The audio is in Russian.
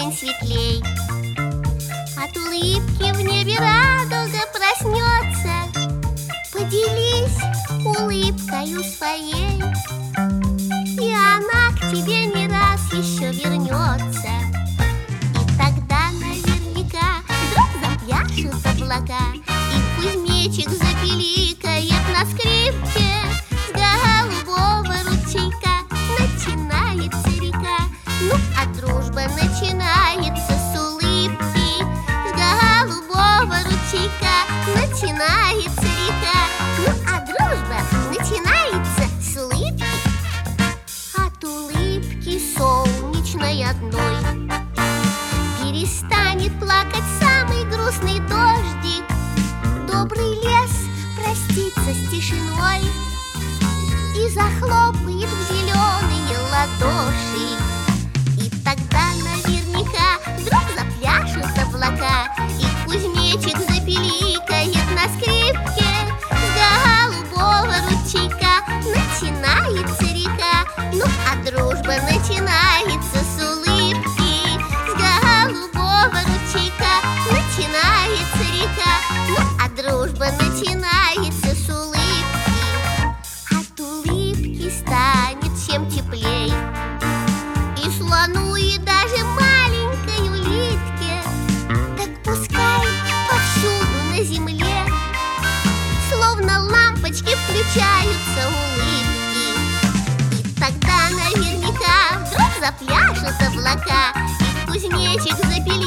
день светлей. От улыбки в небе радуга проснется. Поделись улыбкою своей, и она к тебе не раз еще вернется. И тогда наверняка вдруг запляшут облака, и кузнечик запиликает на скрипке. С голубого ручейка начинается река, ну а дружба начинается с улыбки. С голубого ручейка начинается река, ну а дружба начинается с улыбки. От улыбки солнечной одной перестанет плакать самый грустный дождик. Добрый лес простится с тишиной и захлопает в зеленые ладоши. И тогда наверняка вдруг запляшут облака, и кузнечик запиликает на скрипке. С голубого ручейка начинается река, ну а дружба начинается с улыбки. С голубого ручейка начинается река, ну а дружба начинается с улыбки. От улыбки станет всем теплей, и слону, и даже маленькой улитке. Так пускай повсюду на земле словно лампочки включаются улыбки. И тогда наверняка вдруг запляшут облака, и кузнечик запиликает